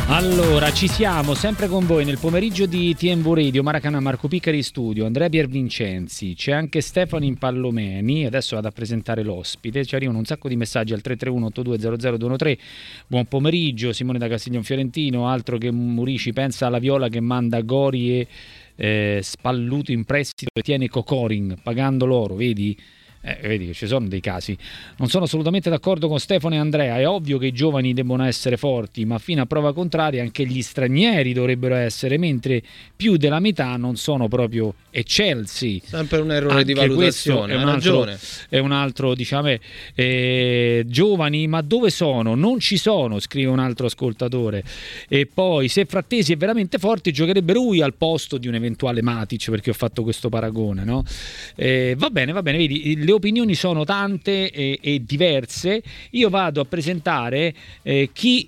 Allora, ci siamo sempre con voi nel pomeriggio di TMV Radio, Maracanã, Marco Piccari in studio, Andrea Piervincenzi, c'è anche Stefano Impallomeni, adesso vado a presentare l'ospite, ci arrivano un sacco di messaggi al 331-8200-213, buon pomeriggio, Simone da Castiglion Fiorentino, altro che Murici, pensa alla Viola che manda Gori e Spalluto in prestito e tiene Cocorin, pagando loro, vedi? Vedi che ci sono dei casi. Non sono assolutamente d'accordo con Stefano e Andrea. È ovvio che i giovani debbano essere forti, ma fino a prova contraria anche gli stranieri dovrebbero essere, mentre più della metà non sono proprio eccelsi. Sempre un errore anche di valutazione. È un altro, diciamo, giovani, ma dove sono? Non ci sono, scrive un altro ascoltatore. E poi, se Frattesi è veramente forte, giocherebbe lui al posto di un eventuale Matic, perché ho fatto questo paragone, no? Va bene, vedi, le opinioni sono tante e diverse. Io vado a presentare chi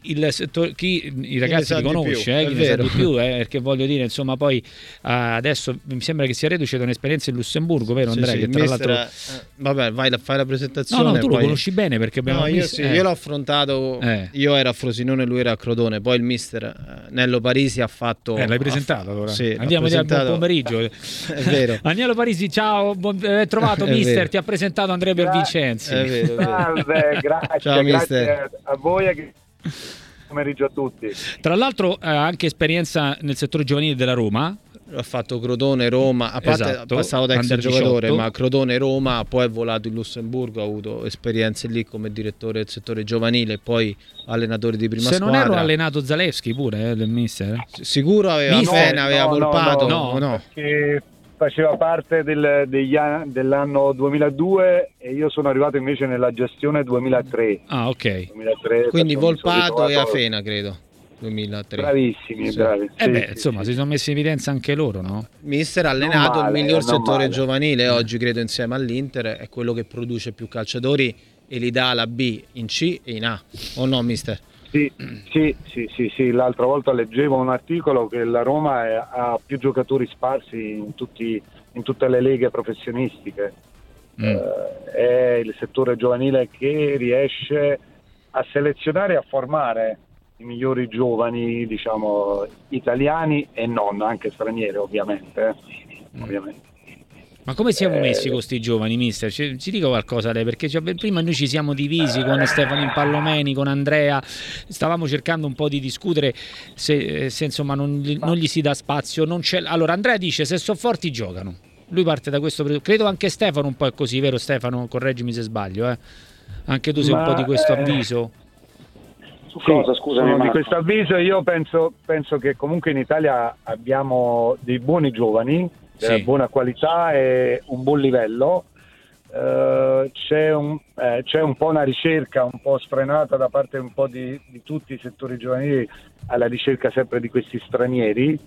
i ragazzi li conosce, chi ne sa di più, perché voglio dire, insomma, poi adesso mi sembra che sia reduce da un'esperienza in Lussemburgo, vero Andrea? Sì, che tra l'altro vabbè, fai la presentazione. No, tu poi... lo conosci bene perché abbiamo io l'ho affrontato, io ero a Frosinone, lui era a Crotone, poi il mister Nello Parisi ha fatto... l'hai presentato allora? Sì, andiamo al buon pomeriggio. È vero. Agnello Parisi, ciao, ben trovato mister, ti ha presentato Andrea Piervincenzi. Salve, grazie, ciao, grazie a voi e pomeriggio a tutti. Tra l'altro ha anche esperienza nel settore giovanile della Roma. Ha fatto Crotone, Roma, a parte passato da ex giocatore, ma Crotone, Roma, poi è volato in Lussemburgo, ha avuto esperienze lì come direttore del settore giovanile, poi allenatore di prima squadra. Se non ero allenato Zalewski pure del mister? Sicuro aveva Volpato? No. Che faceva parte dell'anno 2002 e io sono arrivato invece nella gestione 2003. Ah, ok. 2003, quindi Volpato e Afena, credo. 2003. Bravissimi, sì. bravi. Insomma, si sono messi in evidenza anche loro, no? Mister ha allenato il miglior settore giovanile oggi, credo, insieme all'Inter, è quello che produce più calciatori e li dà alla B in C e in A, o no, mister? Sì. L'altra volta leggevo un articolo che la Roma ha più giocatori sparsi in tutte le leghe professionistiche. È il settore giovanile che riesce a selezionare e a formare i migliori giovani, diciamo, italiani e non, anche stranieri ovviamente. Ma come siamo messi con questi giovani, mister? Ci dica qualcosa lei, perché prima noi ci siamo divisi con Stefano Impallomeni, con Andrea, stavamo cercando un po' di discutere se insomma non gli si dà spazio, non c'è. Allora Andrea dice se sono forti giocano, lui parte da questo, credo anche Stefano un po' è così, vero Stefano? Correggimi se sbaglio, anche tu sei un po' di questo avviso? Cosa, scusami, di questo avviso io penso che comunque in Italia abbiamo dei buoni giovani, della buona qualità e un buon livello. C'è un po' una ricerca un po' sfrenata da parte un po' di tutti i settori giovanili alla ricerca sempre di questi stranieri,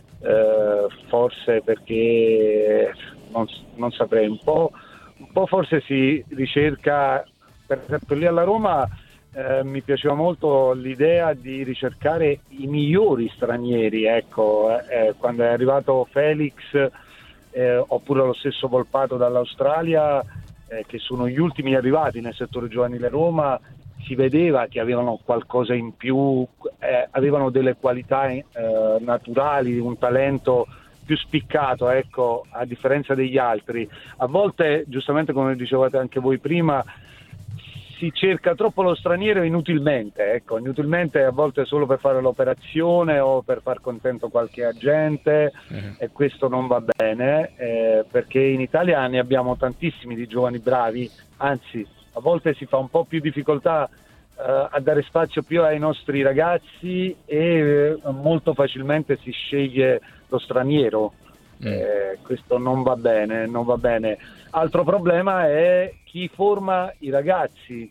forse perché non saprei, un po' forse si ricerca, per esempio lì alla Roma. Mi piaceva molto l'idea di ricercare i migliori stranieri, quando è arrivato Felix oppure lo stesso Volpato dall'Australia, che sono gli ultimi arrivati nel settore giovanile Roma, si vedeva che avevano qualcosa in più, avevano delle qualità naturali, un talento più spiccato, a differenza degli altri. A volte, giustamente come dicevate anche voi prima, si cerca troppo lo straniero inutilmente, a volte solo per fare l'operazione o per far contento qualche agente, e questo non va bene, perché in Italia ne abbiamo tantissimi di giovani bravi, anzi a volte si fa un po' più difficoltà a dare spazio più ai nostri ragazzi e molto facilmente si sceglie lo straniero. Questo non va bene. Altro problema è chi forma i ragazzi,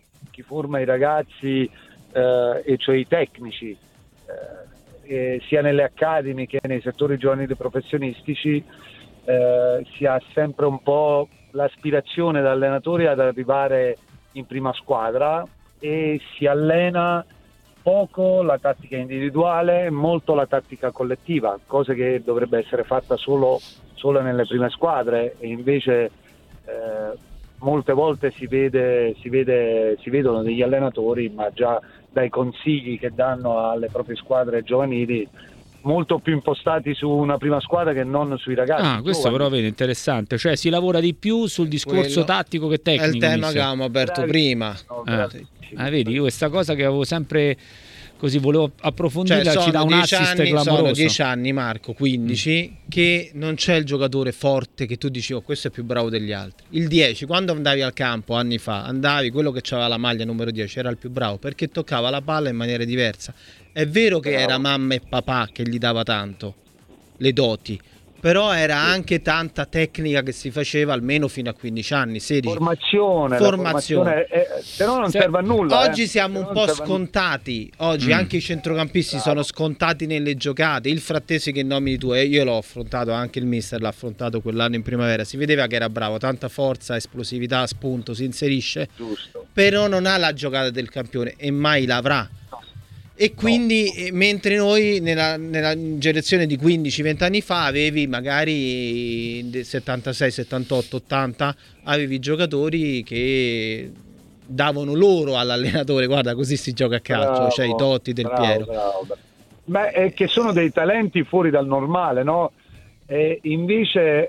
e cioè i tecnici, sia nelle academy che nei settori giovanili professionistici. Si ha sempre un po' l'aspirazione da allenatori ad arrivare in prima squadra e si allena poco la tattica individuale, molto la tattica collettiva, cosa che dovrebbe essere fatta solo nelle prime squadre, e invece molte volte si vedono degli allenatori ma già dai consigli che danno alle proprie squadre giovanili, molto più impostati su una prima squadra che non sui ragazzi. Questo però vedi interessante, cioè si lavora di più sul discorso tattico che tecnico. È il tema che avevamo aperto prima. Vedi, io questa cosa che avevo sempre così volevo approfondire, cioè, ci dà un assist clamoroso. Sono 10 anni, Marco, 15, che non c'è il giocatore forte che tu dici questo è più bravo degli altri. Il 10, quando andavi al campo anni fa, andavi, quello che aveva la maglia numero 10 era il più bravo perché toccava la palla in maniera diversa. È vero che era mamma e papà che gli dava tanto le doti, però era anche tanta tecnica che si faceva almeno fino a 15 anni, 16. Formazione. Se no non serve a nulla. Oggi siamo un po' scontati, oggi anche i centrocampisti sono scontati nelle giocate. Il Frattesi che nomini tu, io l'ho affrontato, anche il mister l'ha affrontato quell'anno in primavera, si vedeva che era bravo, tanta forza, esplosività, spunto, si inserisce, giusto. Però non ha la giocata del campione e mai l'avrà. E quindi mentre noi nella generazione di 15-20 anni fa avevi magari 76, 78, 80, avevi giocatori che davano loro all'allenatore, guarda così si gioca a calcio, cioè i Totti, Del Piero. Ma è che sono dei talenti fuori dal normale, no? E invece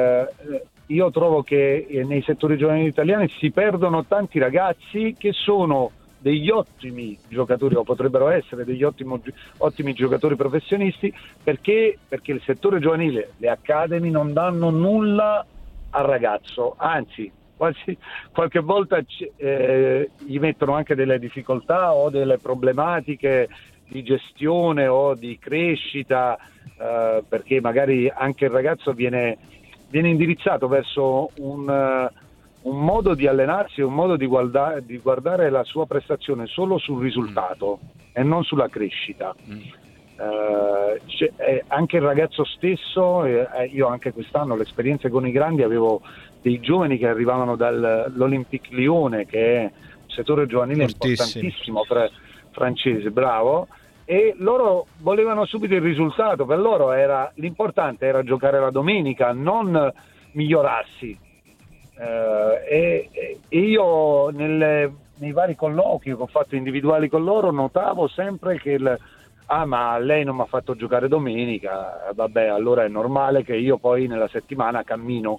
io trovo che nei settori giovanili italiani si perdono tanti ragazzi che sono degli ottimi giocatori, o potrebbero essere degli ottimi giocatori professionisti, perché il settore giovanile, le academy non danno nulla al ragazzo, anzi qualche volta gli mettono anche delle difficoltà o delle problematiche di gestione o di crescita, perché magari anche il ragazzo viene indirizzato verso un modo di allenarsi, un modo di guardare la sua prestazione solo sul risultato e non sulla crescita. Anche il ragazzo stesso, io anche quest'anno l'esperienza con i grandi, avevo dei giovani che arrivavano dall'Olympique Lione, che è un settore giovanile importantissimo francese, bravo, e loro volevano subito il risultato. Per loro l'importante era giocare la domenica, non migliorarsi. E io nei vari colloqui che ho fatto individuali con loro notavo sempre che ma lei non mi ha fatto giocare domenica, vabbè, allora è normale che io poi nella settimana cammino.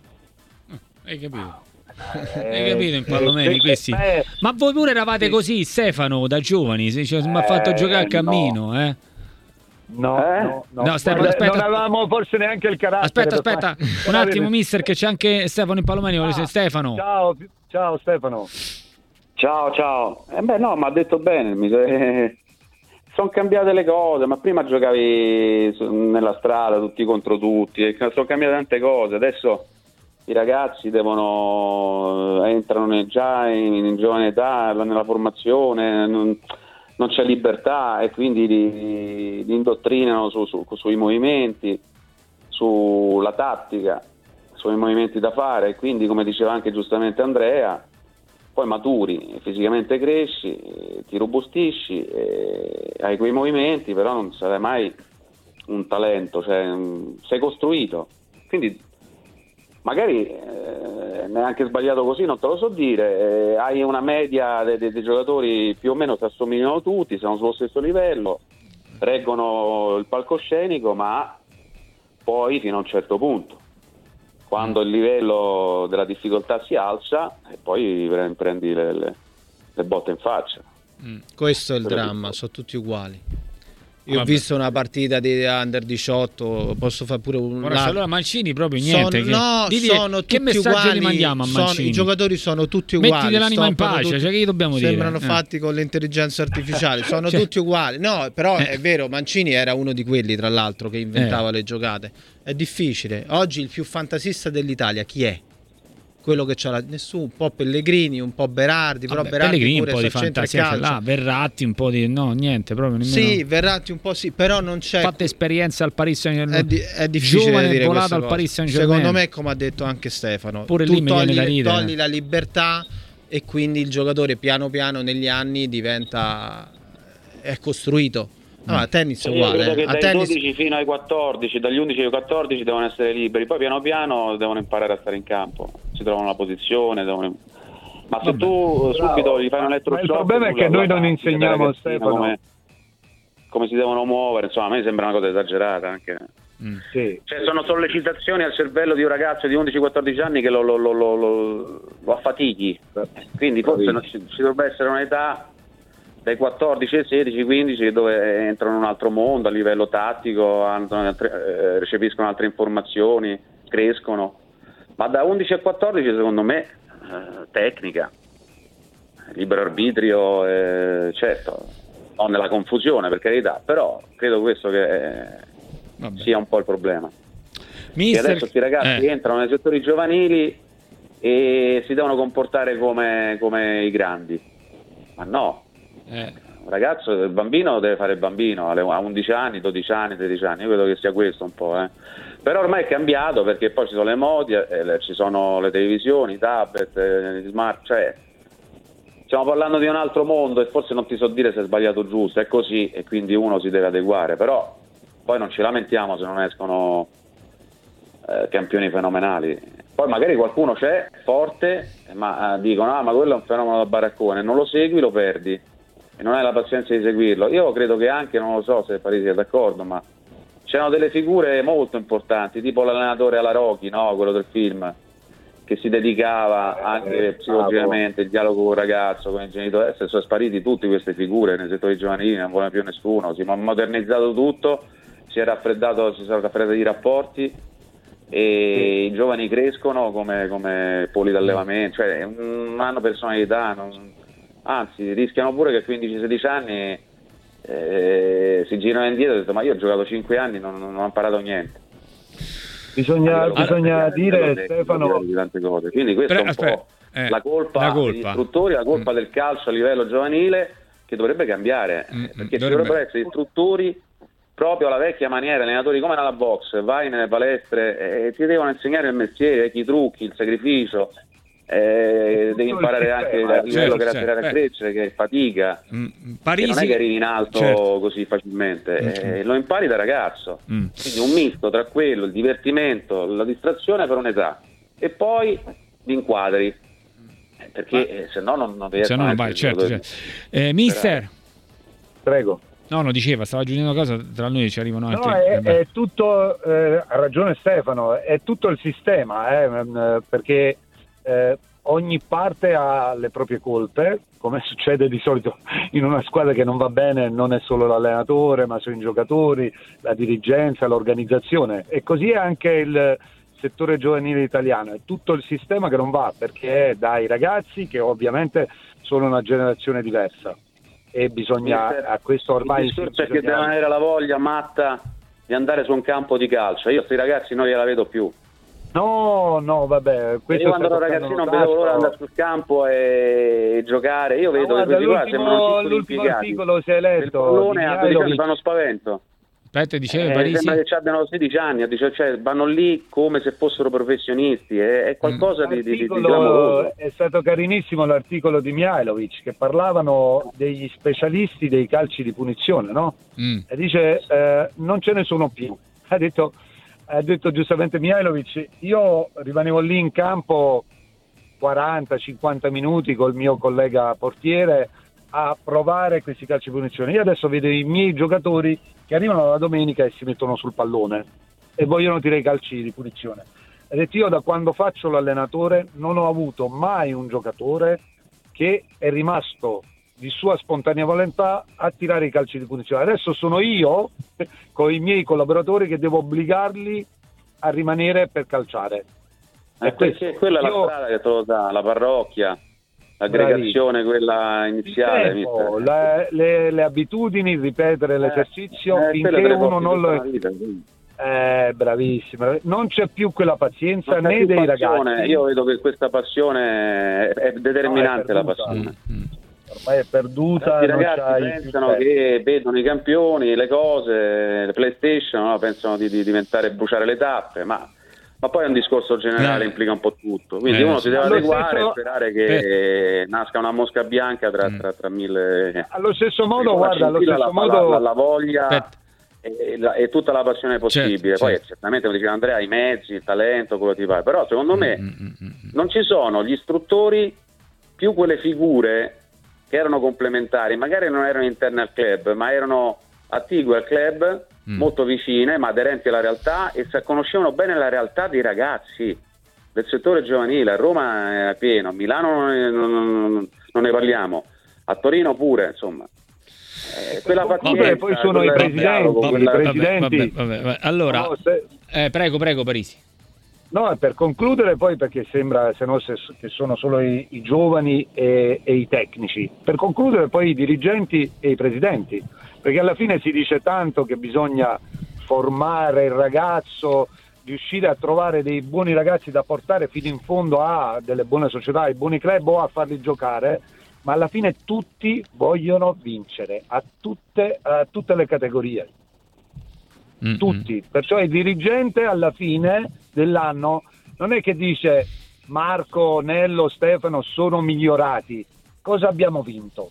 Hai capito? Hai capito in Pallomeni questi? Ma voi pure eravate così, Stefano, da giovani, mi ha fatto giocare a cammino, No, Stefano, aspetta. Non avevamo forse neanche il carattere. Aspetta, un attimo, mister, che c'è anche Stefano in Pallomeni. Stefano. Ciao Stefano. Ciao. No, ma ha detto bene, sono cambiate le cose, ma prima giocavi nella strada tutti contro tutti, sono cambiate tante cose, adesso i ragazzi entrano già in giovane età, nella formazione, non c'è libertà e quindi li indottrinano sui movimenti, sulla tattica, sui movimenti da fare, e quindi, come diceva anche giustamente Andrea, poi maturi, fisicamente cresci, ti robustisci, hai quei movimenti, però non sarai mai un talento, cioè sei costruito, quindi magari neanche sbagliato così, non te lo so dire, hai una media dei giocatori più o meno si assomigliano tutti, siamo sullo stesso livello, reggono il palcoscenico, ma poi fino a un certo punto, quando il livello della difficoltà si alza e poi prendi le botte in faccia. Questo è il dramma, sono tutti uguali. Io ho visto una partita di Under 18, posso fare pure allora Mancini proprio niente. Sono che tutti uguali, gli mandiamo a Mancini? I giocatori sono tutti uguali. Mettiti l'anima in pace, cioè che gli dobbiamo sembrano fatti con l'intelligenza artificiale, sono tutti uguali. No, però è vero, Mancini era uno di quelli, tra l'altro, che inventava le giocate. È difficile. Oggi il più fantasista dell'Italia chi è? Quello che c'ha nessuno, un po' Pellegrini, un po' Berardi, però Berardi Pellegrini pure un po' di fantasia là, Verratti un po' di niente, proprio nemmeno. Sì, Verratti un po' sì, però non c'è. Fatte esperienza al Paris Saint-Germain. È difficile giovane dire volato al Paris Saint-Germain. Secondo me, come ha detto anche Stefano, pure lì mi viene da ridere. Togli la libertà e quindi il giocatore piano piano negli anni è costruito. No, a tennis è uguale. Credo che dai 12 fino ai 14, dagli 11 ai 14 devono essere liberi, poi piano piano devono imparare a stare in campo, si trovano la posizione, Ma se tu subito gli fai un elettroshock, il problema è che noi non insegniamo a Stefano come si devono muovere, insomma a me sembra una cosa esagerata anche. Sì. Cioè, sono sollecitazioni al cervello di un ragazzo di 11-14 anni che lo affatichi, quindi forse ci dovrebbe essere un'età dai 14 ai 16, 15 dove entrano in un altro mondo a livello tattico, recepiscono altre informazioni, crescono, ma da 11 a 14 secondo me tecnica, libero arbitrio, certo, non nella confusione per carità, però credo questo che sia un po' il problema. E adesso questi ragazzi entrano nei settori giovanili e si devono comportare come i grandi, ma no. Un ragazzo, il bambino deve fare il bambino a 11 anni, 12 anni, 13 anni, io credo che sia questo un po', però ormai è cambiato perché poi ci sono le modi, ci sono le televisioni, i tablet, gli smart, cioè stiamo parlando di un altro mondo e forse non ti so dire se è sbagliato o giusto, è così e quindi uno si deve adeguare, però poi non ci lamentiamo se non escono campioni fenomenali. Poi magari qualcuno c'è forte, ma dicono ma quello è un fenomeno da baraccone, non lo segui, lo perdi e non hai la pazienza di seguirlo. Io credo che anche, non lo so se Parisi è d'accordo, ma c'erano delle figure molto importanti, tipo l'allenatore alla Rocky, no? Quello del film, che si dedicava anche psicologicamente il dialogo con il ragazzo, con i genitori. Sono spariti tutte queste figure nei settori giovanili, non vuole più nessuno, si è modernizzato tutto, ci sono raffreddati i rapporti e i giovani crescono come poli d'allevamento, cioè non hanno personalità, anzi rischiano pure che a 15-16 anni si girano indietro e dicono ma io ho giocato 5 anni, non ho imparato niente. Bisogna dire, Stefano, di tante cose. Quindi questa è un po' la colpa degli istruttori, la colpa del calcio a livello giovanile che dovrebbe cambiare, perché ci dovrebbero essere istruttori proprio alla vecchia maniera, allenatori come nella box, vai nelle palestre e ti devono insegnare il mestiere, i trucchi, il sacrificio, devi imparare anche a livello caratteriale a crescere, che è fatica, Parisi, che non è che arrivi in alto così facilmente, lo impari da ragazzo, quindi un misto tra quello, il divertimento, la distrazione per un'età e poi li inquadri, perché se no non riescono a vai, certo. Mister, prego. No, diceva, stava aggiungendo una cosa, tra noi ci arrivano altri. No, è tutto, ha ragione Stefano, è tutto il sistema, perché ogni parte ha le proprie colpe, come succede di solito in una squadra che non va bene, non è solo l'allenatore, ma sono i giocatori, la dirigenza, l'organizzazione, e così è anche il settore giovanile italiano, è tutto il sistema che non va, perché è dai ragazzi che ovviamente sono una generazione diversa. E bisogna a questo ormai il discorso è che devono avere la voglia matta di andare su un campo di calcio. Io questi ragazzi non gliela vedo più. No, vabbè, questo io quando ero ragazzino non vedevo l'ora di andare sul campo e giocare. Io vedo che questi qua sembrano l'ultimo articolo si è letto, il pallone a 12 anni fanno spavento. Aspetta, dicevi Parisi? Sembra che abbiano 16 anni, cioè vanno lì come se fossero professionisti, è qualcosa di clamoroso. È stato carinissimo l'articolo di Mihajlovic, che parlavano degli specialisti dei calci di punizione, no? E dice non ce ne sono più. Ha detto giustamente Mihajlovic, io rimanevo lì in campo 40-50 minuti col mio collega portiere a provare questi calci di punizione. Io adesso vedo i miei giocatori che arrivano la domenica e si mettono sul pallone e vogliono tirare i calci di punizione. Ha detto, io da quando faccio l'allenatore non ho avuto mai un giocatore che è rimasto di sua spontanea volontà a tirare i calci di punizione. Adesso sono io con i miei collaboratori che devo obbligarli a rimanere per calciare. Perché quella è la strada che te lo dà, la parrocchia, l'aggregazione, quella iniziale. Le abitudini, ripetere l'esercizio finché uno non lo... bravissimo, non c'è più quella pazienza né dei ragazzi. Io vedo che questa passione è determinante, la passione. Ormai è perduta. I ragazzi pensano che vedono i campioni, le cose, le PlayStation, no? Pensano di diventare, bruciare le tappe, ma poi è un discorso generale, implica un po' tutto, quindi uno si deve adeguare e sperare che nasca una mosca bianca tra mille. Allo stesso modo, guarda, allo stesso modo la voglia e tutta la passione possibile. Poi certamente, come diceva Andrea, i mezzi, il talento, quello che ti pare, però secondo me non ci sono gli istruttori più quelle figure che erano complementari, magari non erano interne al club, ma erano attigue al club, molto vicine, ma aderenti alla realtà, e conoscevano bene la realtà dei ragazzi del settore giovanile. A Roma è pieno, a Milano non ne parliamo, a Torino pure, insomma. Quella pazienza, poi sono i presidenti. Vabbè. Allora, prego Parisi. No, per concludere poi, perché sembra che sono solo i giovani e i tecnici, per concludere poi i dirigenti e i presidenti, perché alla fine si dice tanto che bisogna formare il ragazzo, riuscire a trovare dei buoni ragazzi da portare fino in fondo a delle buone società, ai buoni club o a farli giocare, ma alla fine tutti vogliono vincere a tutte le categorie. Tutti, perciò il dirigente alla fine dell'anno non è che dice Marco, Nello, Stefano sono migliorati, cosa abbiamo vinto?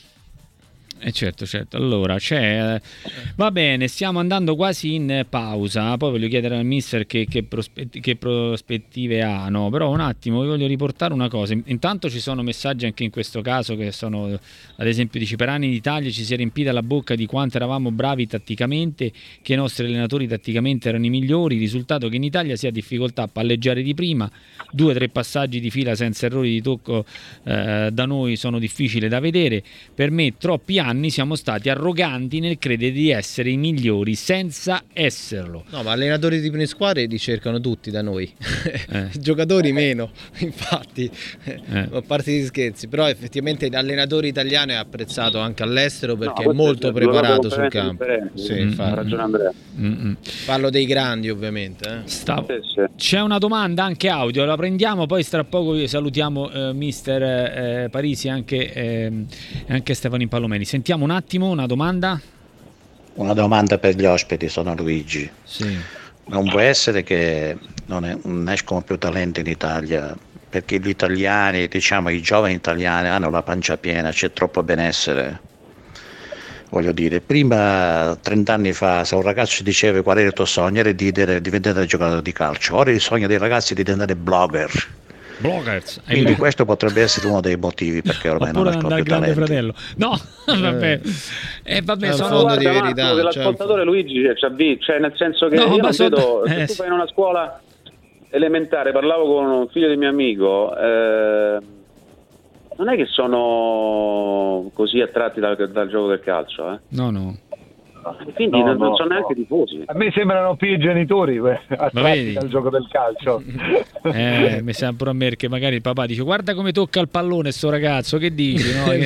Certo. Allora, va bene, stiamo andando quasi in pausa. Poi voglio chiedere al mister che prospettive ha, no? Però un attimo vi voglio riportare una cosa. Intanto ci sono messaggi anche in questo caso che sono, ad esempio, dice: per anni in Italia ci si è riempita la bocca di quanto eravamo bravi tatticamente, che i nostri allenatori tatticamente erano i migliori. Il risultato che in Italia si ha difficoltà a palleggiare di prima, 2-3 passaggi di fila senza errori di tocco da noi sono difficili da vedere. Per me troppi anni siamo stati arroganti nel credere di essere i migliori senza esserlo. No, ma allenatori di prime squadre li cercano tutti da noi, giocatori meno, infatti, a parte gli scherzi, però effettivamente l'allenatore italiano è apprezzato anche all'estero perché è molto preparato sul campo. Sì, infatti. Ragione Andrea. Parlo dei grandi, ovviamente. C'è una domanda anche audio, la prendiamo, poi tra poco salutiamo mister Parisi e anche Stefano Impallomeni. Sentiamo un attimo una domanda. Una domanda per gli ospiti, sono Luigi. Sì. Non può essere che non escono più talenti in Italia, perché gli italiani, diciamo i giovani italiani, hanno la pancia piena, c'è troppo benessere. Voglio dire, prima, 30 anni fa, se un ragazzo ci diceva qual era il tuo sogno, era di diventare giocatore di calcio. Ora il sogno dei ragazzi è di diventare bloggers. Quindi questo potrebbe essere uno dei motivi perché ormai non è più Grande Fratello. No, vabbè. Sono fondo di verità. L'ascoltatore Luigi cioè nel senso che io non vedo, se tu fai in una scuola elementare, parlavo con un figlio di mio amico, non è che sono così attratti dal gioco del calcio, No. Quindi non sono neanche tifosi. A me sembrano più i genitori attratti dal gioco del calcio. Mi sembra pure a me che magari il papà dice: guarda come tocca il pallone sto ragazzo, che dici? No?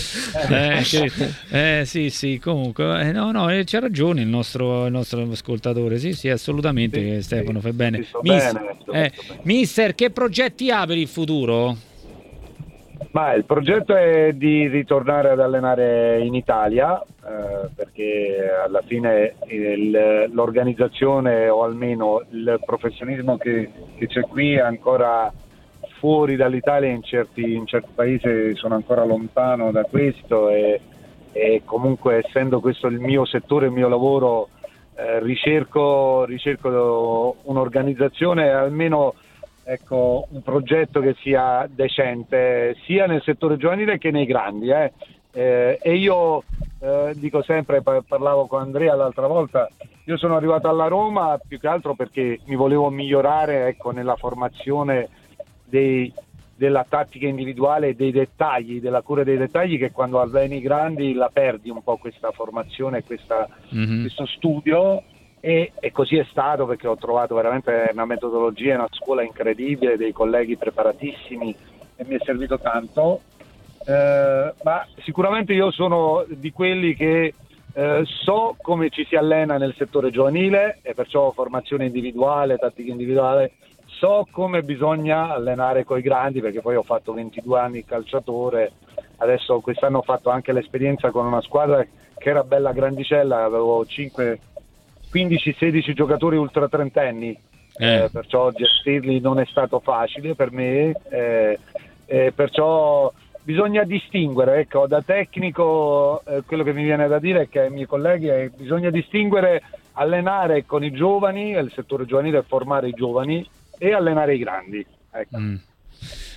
Sì, comunque no, c'ha ragione il nostro ascoltatore. Sì, assolutamente, Stefano, fai bene. Mister, che progetti ha per il futuro? Ma il progetto è di ritornare ad allenare in Italia, perché alla fine l'organizzazione o almeno il professionismo che c'è qui è ancora fuori dall'Italia, in certi paesi sono ancora lontano da questo e comunque, essendo questo il mio settore, il mio lavoro, ricerco un'organizzazione, almeno un progetto che sia decente sia nel settore giovanile che nei grandi, e io dico sempre, parlavo con Andrea l'altra volta, io sono arrivato alla Roma più che altro perché mi volevo migliorare nella formazione della tattica individuale e dei dettagli, della cura dei dettagli, che quando alleni i grandi la perdi un po' questa formazione, questo studio. E così è stato, perché ho trovato veramente una metodologia, una scuola incredibile, dei colleghi preparatissimi, e mi è servito tanto, ma sicuramente io sono di quelli che so come ci si allena nel settore giovanile, e perciò formazione individuale, tattica individuale, so come bisogna allenare coi grandi, perché poi ho fatto 22 anni calciatore, adesso quest'anno ho fatto anche l'esperienza con una squadra che era bella grandicella, avevo 15-16 giocatori ultra trentenni, perciò gestirli non è stato facile per me, perciò bisogna distinguere, da tecnico, quello che mi viene da dire è che ai miei colleghi bisogna distinguere allenare con i giovani, il settore giovanile, formare i giovani, e allenare i grandi.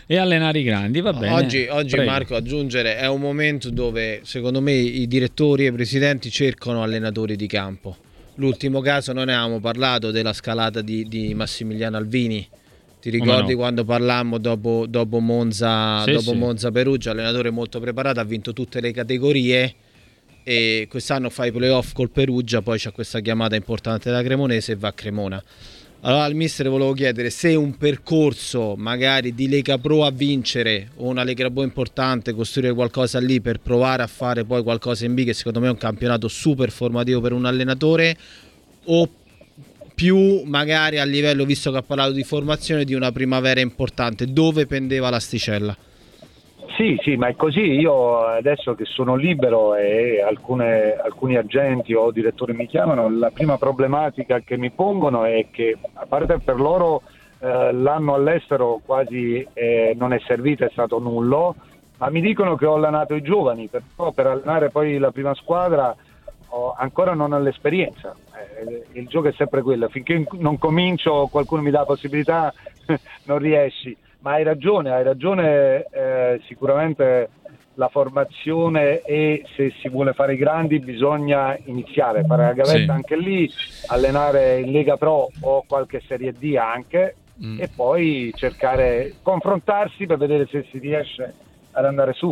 e allenare i grandi, va bene. Oggi Marco, aggiungere, è un momento dove secondo me i direttori e i presidenti cercano allenatori di campo. L'ultimo caso, noi ne avevamo parlato della scalata di Massimiliano Alvini. Ti ricordi quando parlammo dopo Monza, Monza Perugia, allenatore molto preparato, ha vinto tutte le categorie e quest'anno fa i playoff col Perugia, poi c'è questa chiamata importante da Cremonese e va a Cremona. Allora al mister volevo chiedere se un percorso magari di Lega Pro a vincere o una Lega Pro importante, costruire qualcosa lì per provare a fare poi qualcosa in B, che secondo me è un campionato super formativo per un allenatore, o più magari a livello, visto che ha parlato di formazione, di una primavera importante, dove pendeva l'asticella? Sì, ma è così. Io adesso che sono libero e alcuni agenti o direttori mi chiamano, la prima problematica che mi pongono è che, a parte per loro l'anno all'estero quasi non è servito, è stato nullo, ma mi dicono che ho allenato i giovani, però per allenare poi la prima squadra ancora non ho l'esperienza. Il gioco è sempre quello, finché non comincio qualcuno mi dà la possibilità non riesci. Ma hai ragione, sicuramente la formazione, e se si vuole fare i grandi bisogna iniziare, fare la gavetta anche lì, allenare in Lega Pro o qualche Serie D anche, e poi cercare, confrontarsi per vedere se si riesce ad andare su.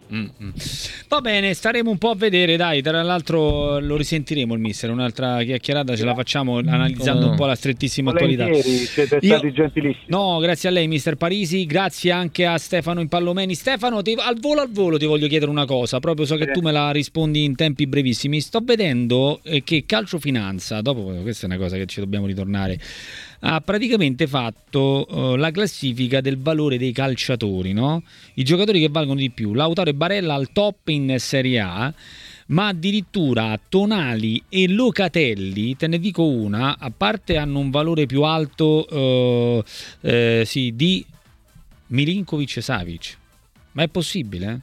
Va bene, staremo un po' a vedere, dai, tra l'altro lo risentiremo il mister, un'altra chiacchierata ce la facciamo analizzando un po' la strettissima attualità. Siete stati gentilissimi. No, grazie a lei mister Parisi, grazie anche a Stefano Impallomeni. Stefano, al volo ti voglio chiedere una cosa, proprio so che tu me la rispondi in tempi brevissimi. Sto vedendo che Calcio Finanza, dopo questa è una cosa che ci dobbiamo ritornare, ha praticamente fatto la classifica del valore dei calciatori, no? I giocatori che valgono di più. Lautaro e Barella al top in Serie A, ma addirittura Tonali e Locatelli, te ne dico una, a parte hanno un valore più alto di Milinkovic e Savic. Ma è possibile?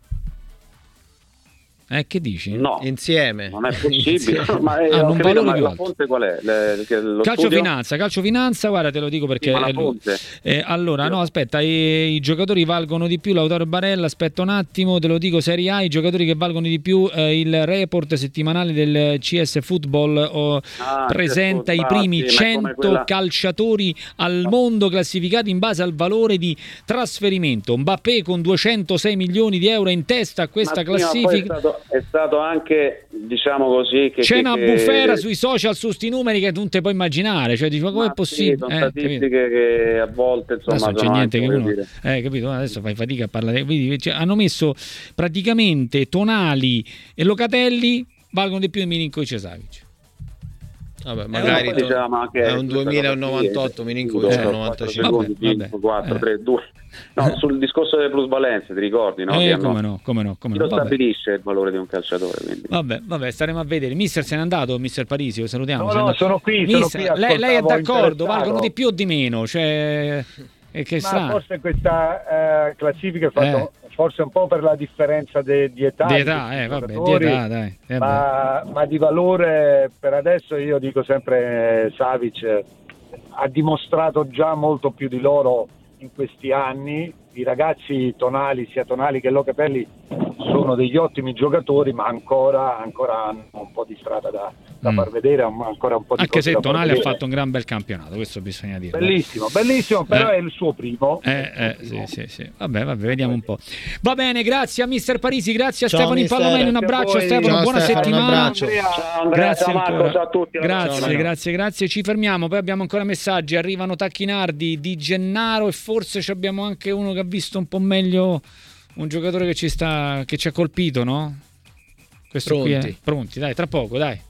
Che dici? No, insieme non è possibile. Ma non capito, valore più la alto. fonte qual è? Lo Calcio Finanza, guarda, te lo dico perché la fonte. allora no, aspetta, i giocatori valgono di più, Lautaro e Barella, aspetta un attimo, te lo dico, Serie A, i giocatori che valgono di più, il report settimanale del CS Football presenta i primi 100 calciatori al mondo classificati in base al valore di trasferimento. Mbappé con 206 milioni di euro in testa a questa classifica. È stato anche, diciamo così, che c'è una bufera sui social su sti numeri che non ti puoi immaginare, cioè dici, ma com'è possibile? Sono statistiche che a volte insomma non c'è niente che uno capito? Adesso fai fatica a parlare, cioè, hanno messo praticamente Tonali e Locatelli valgono di più di Milinkovic e Savic. Vabbè, magari diciamo anche è un 2000 e un 98, Milinkovic è un 95. 5, 4, 3, 2. No, sul discorso delle plusvalenze, ti ricordi? No? Come no. Chi lo stabilisce il valore di un calciatore? Quindi. Vabbè, staremo a vedere. Mister se n'è andato, mister Parisi, lo salutiamo. No, sono qui. Lei è d'accordo? Valgono di più o di meno? Cioè, ma forse questa classifica è fatta forse un po' per la differenza di età. Di età, dai. Ma di valore per adesso io dico sempre Savic ha dimostrato già molto più di loro in questi anni. I ragazzi sia Tonali che Locatelli sono degli ottimi giocatori, ma ancora hanno un po' di strada da far vedere, ancora un po' di anche se Tonali ha fatto un gran bel campionato, questo bisogna dire. Bellissimo, però è il suo primo. Sì. Vabbè, vediamo un po'. Va bene, grazie a mister Parisi, grazie a Stefano Impallomeni, un abbraccio Stefano, buona settimana. Ciao Andrea, grazie ciao Marco, ciao a tutti. Grazie, ci fermiamo, poi abbiamo ancora messaggi, arrivano Tacchinardi, Di Gennaro e forse abbiamo anche uno che ha visto un po' meglio un giocatore che ci ha colpito, no? Questo pronti. Qui pronti, dai, tra poco, dai.